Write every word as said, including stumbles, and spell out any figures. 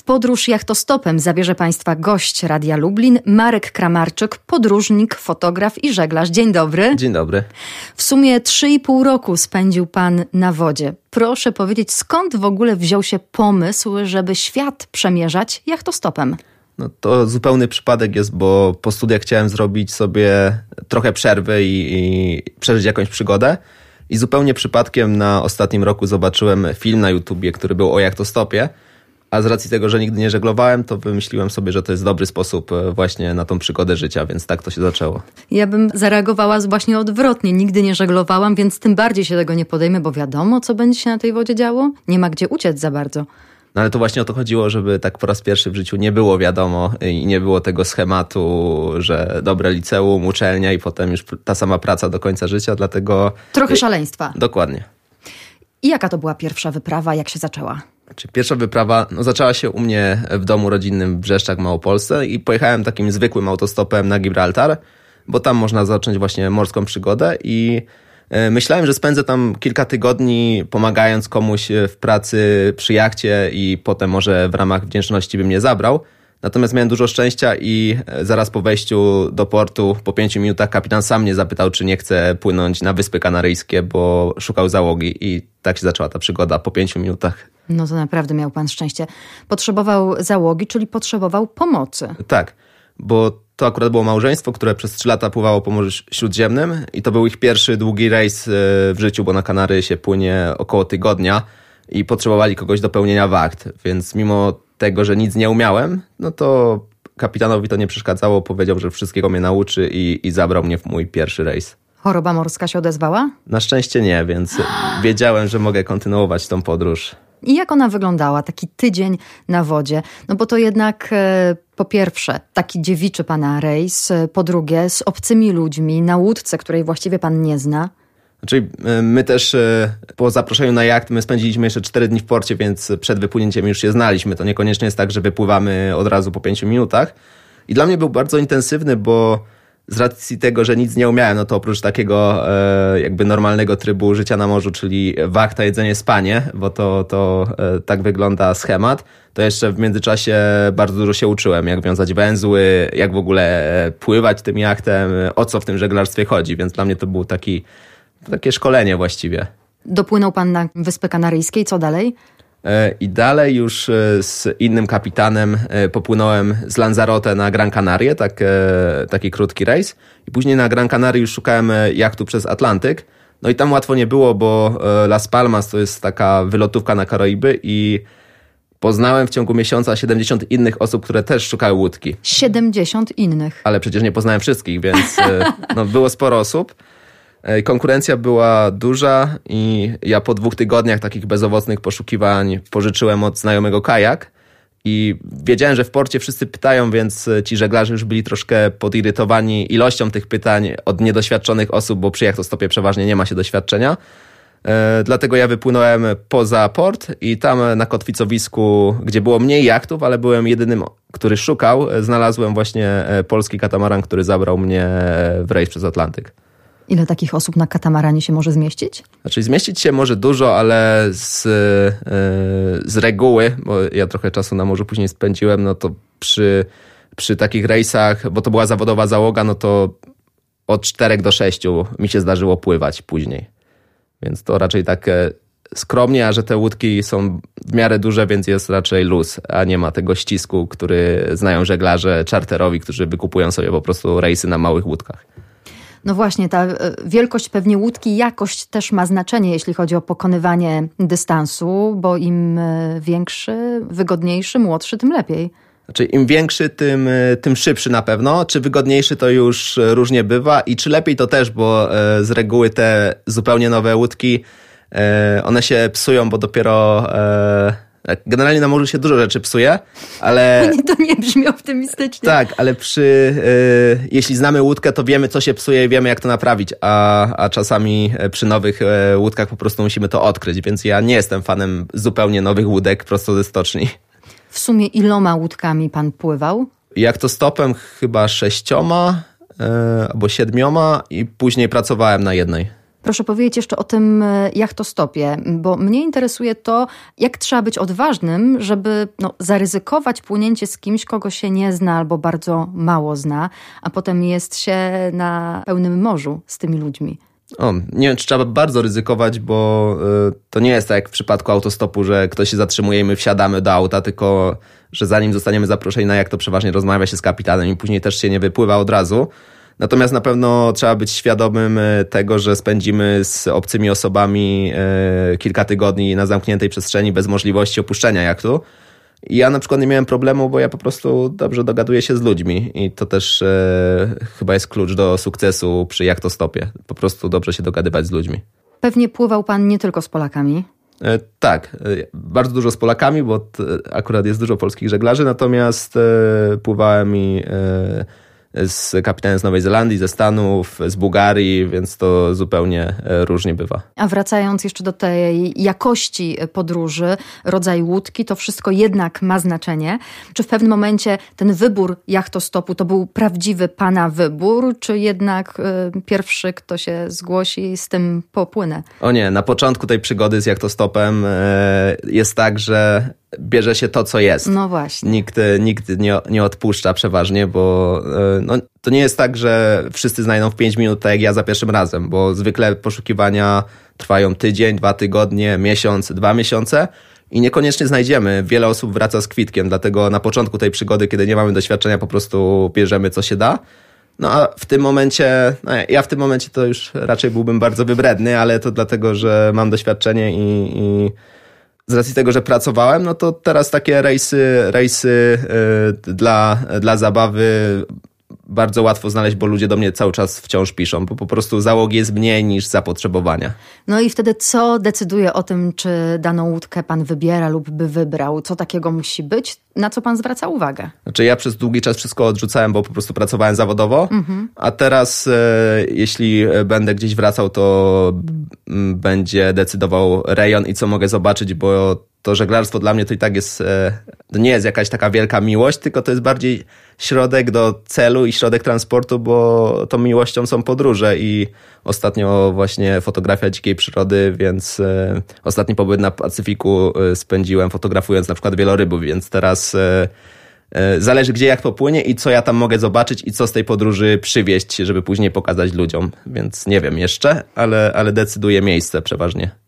podróż jachtostopem zabierze Państwa gość Radia Lublin, Marek Kramarczyk, podróżnik, fotograf i żeglarz. Dzień dobry. Dzień dobry. W sumie trzy i pół roku spędził Pan na wodzie. Proszę powiedzieć, skąd w ogóle wziął się pomysł, żeby świat przemierzać jachtostopem? No to zupełny przypadek jest, bo po studiach chciałem zrobić sobie trochę przerwy i, i przeżyć jakąś przygodę. I zupełnie przypadkiem na ostatnim roku zobaczyłem film na YouTubie, który był o jachtostopie. A z racji tego, że nigdy nie żeglowałem, to wymyśliłem sobie, że to jest dobry sposób właśnie na tą przygodę życia, więc tak to się zaczęło. Ja bym zareagowała właśnie odwrotnie. Nigdy nie żeglowałam, więc tym bardziej się tego nie podejmę, bo wiadomo, co będzie się na tej wodzie działo. Nie ma gdzie uciec za bardzo. No ale to właśnie o to chodziło, żeby tak po raz pierwszy w życiu nie było wiadomo i nie było tego schematu, że dobre liceum, uczelnia i potem już ta sama praca do końca życia, dlatego... Trochę szaleństwa. Dokładnie. I jaka to była pierwsza wyprawa, jak się zaczęła? Pierwsza wyprawa no, zaczęła się u mnie w domu rodzinnym w Brzeszczach w Małopolsce i pojechałem takim zwykłym autostopem na Gibraltar, bo tam można zacząć właśnie morską przygodę i myślałem, że spędzę tam kilka tygodni pomagając komuś w pracy przy jachcie i potem może w ramach wdzięczności by mnie zabrał. Natomiast miałem dużo szczęścia i zaraz po wejściu do portu, po pięciu minutach kapitan sam mnie zapytał, czy nie chcę płynąć na Wyspy Kanaryjskie, bo szukał załogi i tak się zaczęła ta przygoda po pięciu minutach. No to naprawdę miał Pan szczęście. Potrzebował załogi, czyli potrzebował pomocy. Tak, bo to akurat było małżeństwo, które przez trzy lata pływało po Morzu Śródziemnym i to był ich pierwszy długi rejs w życiu, bo na Kanary się płynie około tygodnia i potrzebowali kogoś do pełnienia wacht, więc mimo tego, że nic nie umiałem, no to kapitanowi to nie przeszkadzało, powiedział, że wszystkiego mnie nauczy i, i zabrał mnie w mój pierwszy rejs. Choroba morska się odezwała? Na szczęście nie, więc wiedziałem, że mogę kontynuować tą podróż. I jak ona wyglądała, taki tydzień na wodzie? No bo to jednak e, po pierwsze taki dziewiczy Pana rejs, po drugie z obcymi ludźmi, na łódce, której właściwie Pan nie zna. Czyli my też po zaproszeniu na jacht, my spędziliśmy jeszcze cztery dni w porcie, więc przed wypłynięciem już się znaliśmy. To niekoniecznie jest tak, że wypływamy od razu po pięciu minutach. I dla mnie był bardzo intensywny, bo z racji tego, że nic nie umiałem, no to oprócz takiego e, jakby normalnego trybu życia na morzu, czyli wachta, jedzenie, spanie, bo to, to e, tak wygląda schemat, to jeszcze w międzyczasie bardzo dużo się uczyłem, jak wiązać węzły, jak w ogóle pływać tym jachtem, o co w tym żeglarstwie chodzi, więc dla mnie to był taki, takie szkolenie właściwie. Dopłynął Pan na Wyspy Kanaryjskie i co dalej? I dalej już z innym kapitanem popłynąłem z Lanzarote na Gran Canaria, tak, taki krótki rejs. I później na Gran Canaria już szukałem jachtu przez Atlantyk. No i tam łatwo nie było, bo Las Palmas to jest taka wylotówka na Karaiby i poznałem w ciągu miesiąca siedemdziesiąt innych osób, które też szukały łódki. siedemdziesiąt innych? Ale przecież nie poznałem wszystkich, więc no, było sporo osób. Konkurencja była duża i ja po dwóch tygodniach takich bezowocnych poszukiwań pożyczyłem od znajomego kajak i wiedziałem, że w porcie wszyscy pytają, więc ci żeglarze już byli troszkę podirytowani ilością tych pytań od niedoświadczonych osób, bo przy jachtostopie przeważnie nie ma się doświadczenia. E, dlatego ja wypłynąłem poza port i tam na kotwicowisku, gdzie było mniej jachtów, ale byłem jedynym, który szukał, znalazłem właśnie polski katamaran, który zabrał mnie w rejs przez Atlantyk. Ile takich osób na katamaranie się może zmieścić? Znaczy zmieścić się może dużo, ale z, yy, z reguły, bo ja trochę czasu na morzu później spędziłem, no to przy, przy takich rejsach, bo to była zawodowa załoga, no to od czterech do sześciu mi się zdarzyło pływać później. Więc to raczej tak skromnie, a że te łódki są w miarę duże, więc jest raczej luz, a nie ma tego ścisku, który znają żeglarze czarterowi, którzy wykupują sobie po prostu rejsy na małych łódkach. No właśnie, ta wielkość pewnie łódki, jakość też ma znaczenie, jeśli chodzi o pokonywanie dystansu, bo im większy, wygodniejszy, młodszy, tym lepiej. Znaczy im większy, tym, tym szybszy na pewno. Czy wygodniejszy, to już różnie bywa i czy lepiej, to też, bo z reguły te zupełnie nowe łódki, one się psują, bo dopiero... Generalnie na morzu się dużo rzeczy psuje, ale... Nie, to nie brzmi optymistycznie. Tak, ale przy, y, jeśli znamy łódkę, to wiemy, co się psuje i wiemy, jak to naprawić, a, a czasami przy nowych y, łódkach po prostu musimy to odkryć, więc ja nie jestem fanem zupełnie nowych łódek prosto ze stoczni. W sumie iloma łódkami Pan pływał? Jak to stopem chyba sześcioma y, albo siedmioma i później pracowałem na jednej. Proszę powiedzieć jeszcze o tym jachtostopie, bo mnie interesuje to, jak trzeba być odważnym, żeby no, zaryzykować płynięcie z kimś, kogo się nie zna albo bardzo mało zna, a potem jest się na pełnym morzu z tymi ludźmi. O, nie wiem, czy trzeba bardzo ryzykować, bo y, to nie jest tak jak w przypadku autostopu, że ktoś się zatrzymuje i my wsiadamy do auta, tylko że zanim zostaniemy zaproszeni na jacht, to przeważnie rozmawia się z kapitanem i później też się nie wypływa od razu. Natomiast na pewno trzeba być świadomym tego, że spędzimy z obcymi osobami y, kilka tygodni na zamkniętej przestrzeni bez możliwości opuszczenia jachtu. I ja na przykład nie miałem problemu, bo ja po prostu dobrze dogaduję się z ludźmi i to też e, chyba jest klucz do sukcesu przy jachtostopie. Po prostu dobrze się dogadywać z ludźmi. Pewnie pływał pan nie tylko z Polakami? E, tak, e, bardzo dużo z Polakami, bo t, akurat jest dużo polskich żeglarzy, natomiast e, pływałem i e, z kapitanem z Nowej Zelandii, ze Stanów, z Bułgarii, więc to zupełnie różnie bywa. A wracając jeszcze do tej jakości podróży, rodzaj łódki, to wszystko jednak ma znaczenie. Czy w pewnym momencie ten wybór jachtostopu to był prawdziwy pana wybór, czy jednak y, pierwszy, kto się zgłosi, z tym popłynę? O nie, na początku tej przygody z jachtostopem y, jest tak, że bierze się to, co jest. No właśnie. Nikt, nikt nie, nie odpuszcza przeważnie, bo no, to nie jest tak, że wszyscy znajdą w pięć minut, tak jak ja za pierwszym razem, bo zwykle poszukiwania trwają tydzień, dwa tygodnie, miesiąc, dwa miesiące i niekoniecznie znajdziemy. Wiele osób wraca z kwitkiem, dlatego na początku tej przygody, kiedy nie mamy doświadczenia, po prostu bierzemy, co się da. No a w tym momencie, no ja w tym momencie to już raczej byłbym bardzo wybredny, ale to dlatego, że mam doświadczenie i... i z racji tego, że pracowałem, no to teraz takie rejsy, rejsy yy, dla, dla zabawy bardzo łatwo znaleźć, bo ludzie do mnie cały czas wciąż piszą, bo po prostu załogi jest mniej niż zapotrzebowania. No i wtedy co decyduje o tym, czy daną łódkę pan wybiera lub by wybrał? Co takiego musi być? Na co pan zwraca uwagę? Znaczy ja przez długi czas wszystko odrzucałem, bo po prostu pracowałem zawodowo, mhm. a teraz e, jeśli będę gdzieś wracał, to m, będzie decydował rejon i co mogę zobaczyć, bo to żeglarstwo dla mnie to i tak jest, e, to nie jest jakaś taka wielka miłość, tylko to jest bardziej środek do celu i środek transportu, bo tą miłością są podróże i ostatnio właśnie fotografia dzikiej przyrody, więc e, ostatni pobyt na Pacyfiku e, spędziłem fotografując na przykład wielorybów, więc teraz e, e, zależy gdzie jak popłynie i co ja tam mogę zobaczyć i co z tej podróży przywieźć, żeby później pokazać ludziom, więc nie wiem jeszcze, ale, ale decyduje miejsce przeważnie.